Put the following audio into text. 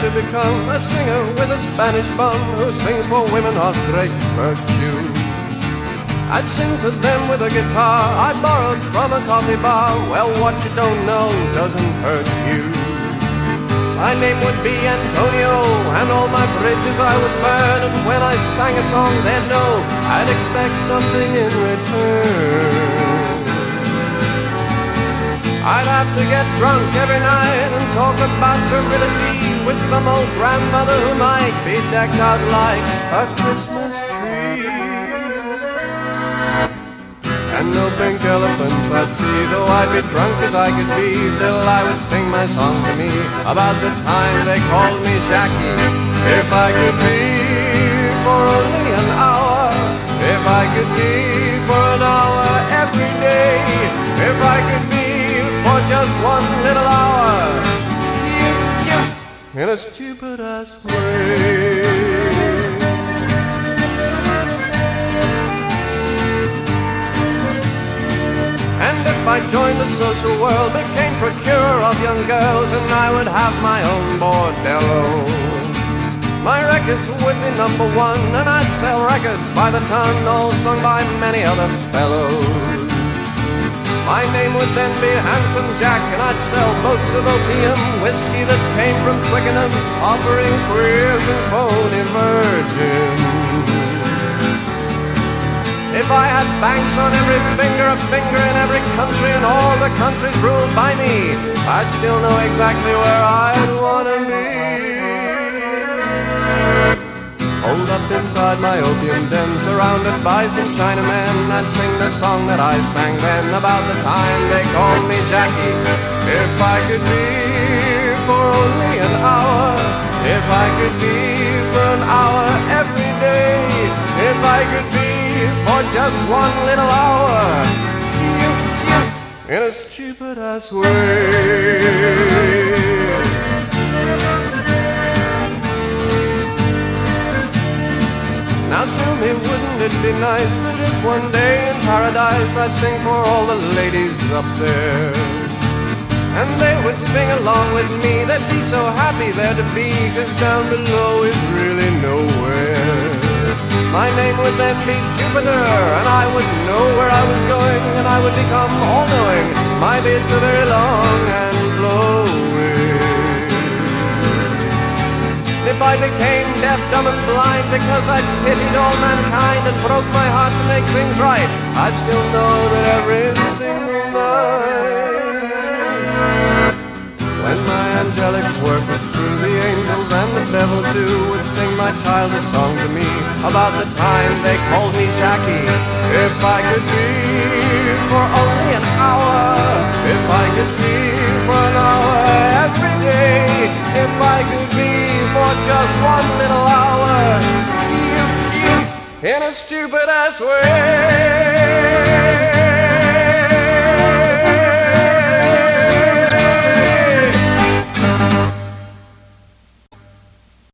to become a singer with a Spanish bum who sings for women of great virtue. I'd sing to them with a guitar I borrowed from a coffee bar. Well, what you don't know doesn't hurt you. My name would be Antonio, and all my bridges I would burn. And when I sang a song, they'd know I'd expect something in return. I'd have to get drunk every night and talk about virility with some old grandmother who might be decked out like a Christmas tree. And no pink elephants I'd see, though I'd be drunk as I could be. Still I would sing my song to me about the time they called me Jackie. If I could be for only an hour, if I could be for an hour every day, if I could be for just one little hour, in a stupid ass way. And if I joined the social world, became procurer of young girls, and I would have my own bordello, my records would be number one, and I'd sell records by the ton, all sung by many other fellows. My name would then be Handsome Jack, and I'd sell boats of opium, whiskey that came from Twickenham, offering queers and phony virgins. If I had banks on every finger, a finger in every country, and all the countries ruled by me, I'd still know exactly where I'd wanna be. Holed up inside my opium den, surrounded by some Chinamen, I'd sing the song that I sang then about the time they called me Jackie. If I could be for only an hour, if I could be for an hour every day, if I could be for just one little hour, in a stupid ass way. Now tell me, wouldn't it be nice that if one day in paradise I'd sing for all the ladies up there, and they would sing along with me? They'd be so happy there to be, 'cause down below is really nowhere. My name would then be Jupiter, and I would know where I was going, and I would become all-knowing. My beard's so very long and flowing. If I became deaf, dumb, and blind because I'd pitied all mankind and broke my heart to make things right, I'd still know that every single night, when my angelic work was through, the angels and the devil too would sing my childhood song to me about the time they called me Jackie. If I could be for only an hour, if I could be for an hour every day, if I could be for just one little hour, in a stupid ass way.